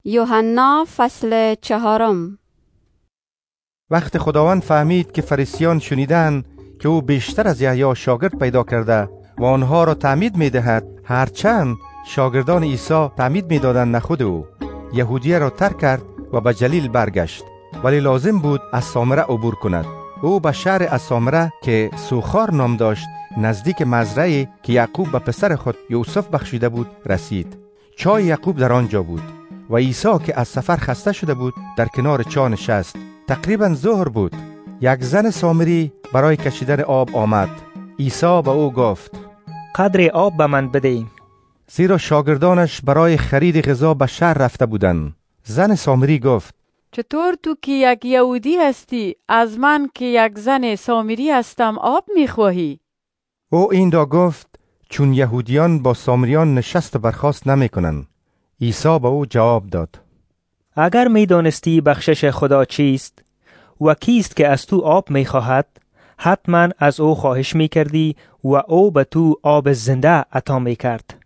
یوحنا فصل 4. وقت خداوند فهمید که فریسیان شنیدن که او بیشتر از یحیی شاگرد پیدا کرده و آنها را تعمید می‌دهد، هرچند شاگردان عیسی تعمید می‌دادند نه خود او، یهودیه را ترک کرد و به جلیل برگشت، ولی لازم بود از سامره عبور کند. او به شهر از سامره که سوخار نام داشت، نزدیک مزرعی که یعقوب به پسر خود یوسف بخشیده بود رسید. چای یعقوب در آنجا بود و عیسی که از سفر خسته شده بود در کنار چاه نشست. تقریبا ظهر بود. یک زن سامری برای کشیدن آب آمد. عیسی به او گفت: قدر آب به من بده. زیرا شاگردانش برای خرید غذا به شهر رفته بودند. زن سامری گفت: چطور تو که یک یهودی هستی از من که یک زن سامری هستم آب میخواهی؟ او این را گفت چون یهودیان با سامریان نشست و برخاست نمی کنند. عیسی به او جواب داد: اگر می دانستی بخشش خدا چیست و کیست که از تو آب می خواهد، حتما از او خواهش می کردی و او به تو آب زنده عطا می کرد.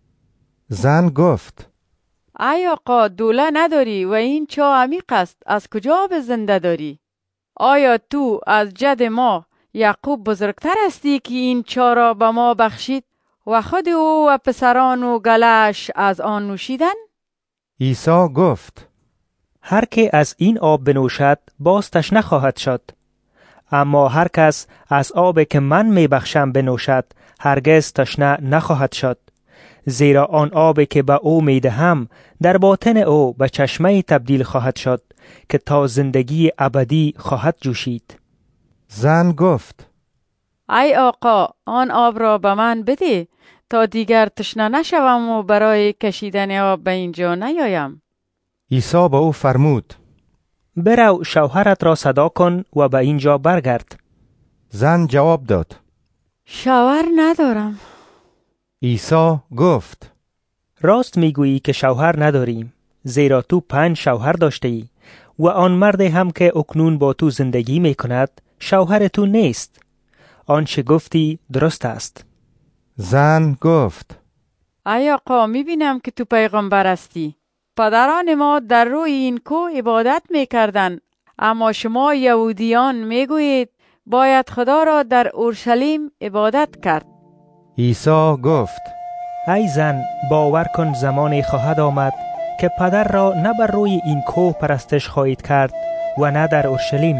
زن گفت: ای آقا، دوله نداری و این چاه عمیق است، از کجا آب زنده داری؟ آیا تو از جد ما یعقوب بزرگتر هستی که این چاه را به ما بخشید و خود او و پسران و گله‌اش از آن نوشیدن؟ عیسی گفت: هر که از این آب بنوشد باز تشنه خواهد شد، اما هر کس از آب که من می بخشم بنوشد هرگز تشنه نخواهد شد، زیرا آن آب که به او می دهم در باطن او به چشمه تبدیل خواهد شد که تا زندگی ابدی خواهد جوشید. زن گفت: ای آقا، آن آب را به من بده تا دیگر تشنه نشوم و برای کشیدن آب به اینجا نیایم. عیسی به او فرمود: برو شوهرت را صدا کن و به اینجا برگرد. زن جواب داد: شوهر ندارم. عیسی گفت: راست میگویی که شوهر نداریم، زیرا تو 5 شوهر داشته ای و آن مرد هم که اکنون با تو زندگی می کند شوهر تو نیست. آنچه گفتی درست است. زن گفت: ای آقا، میبینم که تو پیغمبر هستی. پدران ما در روی این کوه عبادت میکردند، اما شما یهودیان میگویید باید خدا را در اورشلیم عبادت کرد. عیسی گفت: ای زن، باور کن زمانی خواهد آمد که پدر را نه بر روی این کوه پرستش خواهید کرد و نه در اورشلیم.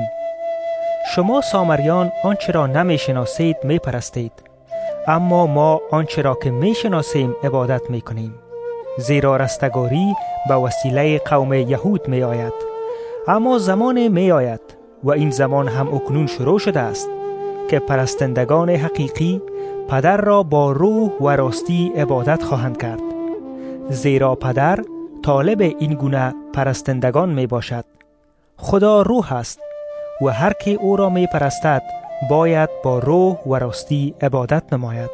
شما سامریان آنچه را نمیشناسید میپرستید، اما ما آنچه را که میشناسیم عبادت میکنیم، زیرا رستگاری به وسیله قوم یهود می آید. اما زمان می آید و این زمان هم اکنون شروع شده است که پرستندگان حقیقی پدر را با روح و راستی عبادت خواهند کرد، زیرا پدر طالب این گونه پرستندگان می باشد. خدا روح است و هر که او را می پرستد باید با روح و راستی عبادت نماید.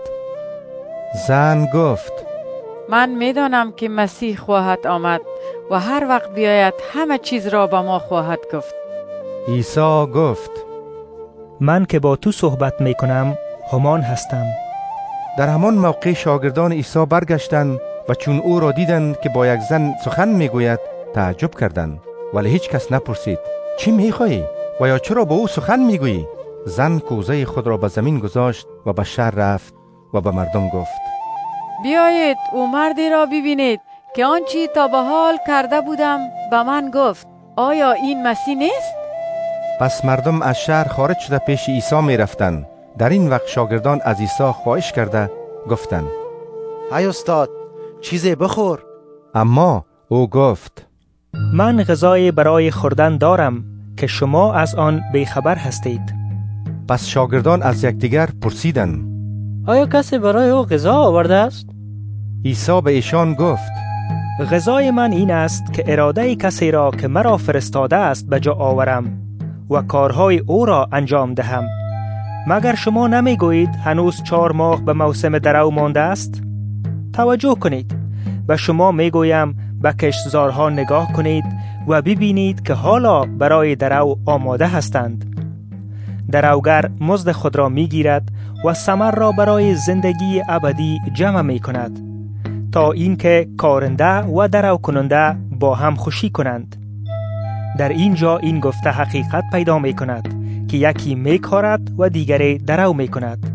زن گفت: من میدانم که مسیح خواهد آمد و هر وقت بیاید همه چیز را به ما خواهد گفت. عیسی گفت: من که با تو صحبت می کنم همان هستم. در همان موقع شاگردان عیسی برگشتند و چون او را دیدند که با یک زن سخن میگوید تعجب کردند، ولی هیچ کس نپرسید: چی میخواهی؟ و یا چرا با او سخن میگویی؟ زن کوزه خود را به زمین گذاشت و به شهر رفت و به مردم گفت: بیایید او مردی را ببینید که آنچه تا به حال کرده بودم به من گفت. آیا این مسیح نیست؟ پس مردم از شهر خارج شده پیش عیسی می رفتند. در این وقت شاگردان از عیسی خواهش کرده گفتند: ای استاد، چیزی بخور. اما او گفت: من غذای برای خوردن دارم که شما از آن بیخبر هستید. پس شاگردان از یکدیگر پرسیدند: آیا کسی برای او غذا آورده است؟ عیسی به ایشان گفت: غذای من این است که اراده کسی را که مرا فرستاده است به جا آورم و کارهای او را انجام دهم. مگر شما نمیگویید هنوز 4 ماه به موسم درو مانده است؟ توجه کنید، و شما میگویم به کشتزارها نگاه کنید و ببینید که حالا برای درو آماده هستند. دروگر مزد خود را میگیرد و ثمر را برای زندگی ابدی جمع می کند تا اینکه کارنده و درو کننده با هم خوشی کنند. در اینجا این گفته حقیقت پیدا می کند که یکی می کارد و دیگری درو می کند.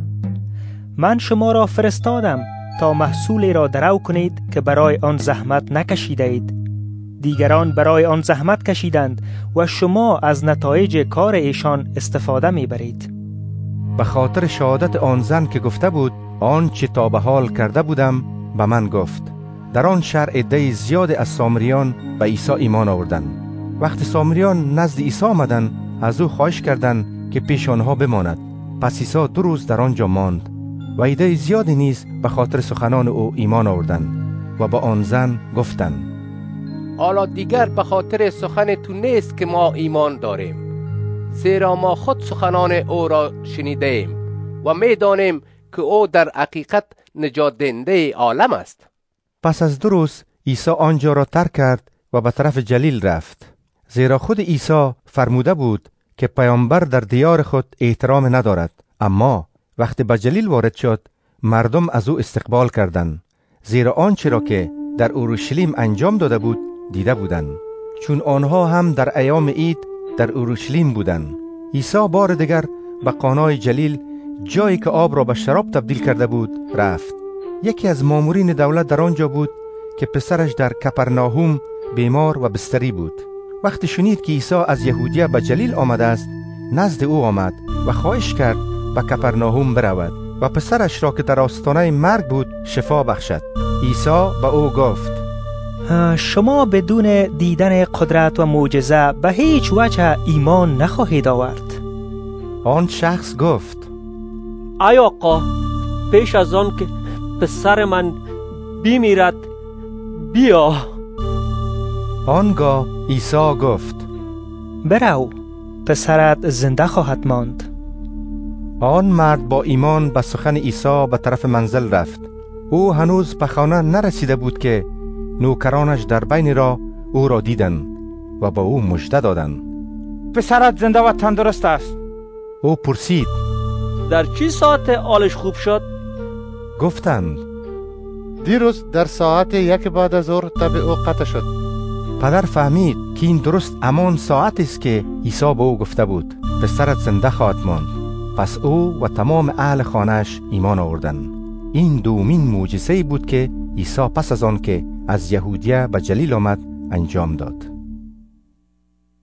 من شما را فرستادم تا محصولی را درو کنید که برای آن زحمت نکشیده اید. دیگران برای آن زحمت کشیدند و شما از نتایج کار ایشان استفاده می برید. به خاطر شهادت آن زن که گفته بود آنچه تا به حال کرده بودم به من گفت. در آن شهر عده زیاد از سامریان به عیسی ایمان آوردند. وقتی سامریان نزد عیسی آمدند از او خواهش کردند که پیش آنها بماند. پس عیسی 2 روز در آنجا ماند و عده زیادی نیز به خاطر سخنان او ایمان آوردند و با آن زن گفتند: حالا دیگر به خاطر سخن تو نیست که ما ایمان داریم، زیرا ما خود سخنان او را شنیدیم و می دانیم که او در حقیقت نجات دهنده عالم است. پس از 2 روز عیسی آنجا را ترک کرد و به طرف جلیل رفت، زیرا خود عیسی فرموده بود که پیامبر در دیار خود احترام ندارد. اما وقتی به جلیل وارد شد مردم از او استقبال کردند، زیرا آنچه را که در اورشلیم انجام داده بود دیده بودند، چون آنها هم در ایام عید در اورشلیم بودند. عیسی بار دیگر به قانای جلیل، جایی که آب را به شراب تبدیل کرده بود، رفت. یکی از مامورین دولت در آنجا بود که پسرش در کپرناهوم بیمار و بستری بود. وقتی شنید که عیسی از یهودیه به جلیل آمده است، نزد او آمد و خواهش کرد به کپرناهوم برود و پسرش را که در آستانه مرگ بود شفا بخشد. عیسی به او گفت: شما بدون دیدن قدرت و معجزه به هیچ وجه ایمان نخواهید آورد. آن شخص گفت: ای آقا، پیش از آن که پسر من بمیرد بیا. آنگاه عیسی گفت: برو، پسرت زنده خواهد ماند. آن مرد با ایمان به سخن عیسی به طرف منزل رفت. او هنوز به خانه نرسیده بود که نوکرانش در بین راه او را دیدند و با او مژده دادند: پسرت زنده و تندرست است. او پرسید: در چی ساعت حالش خوب شد؟ گفتند: دیروز در ساعت 1 بعد از ظهر تب او قطع شد. پدر فهمید که این درست همان ساعت است که عیسی به او گفته بود پسرت زنده خواهد ماند. پس او و تمام اهل خانه‌اش ایمان آوردند. این دومین معجزه‌ای بود که عیسی پس از آن که از یهودیه به جلیل آمد انجام داد.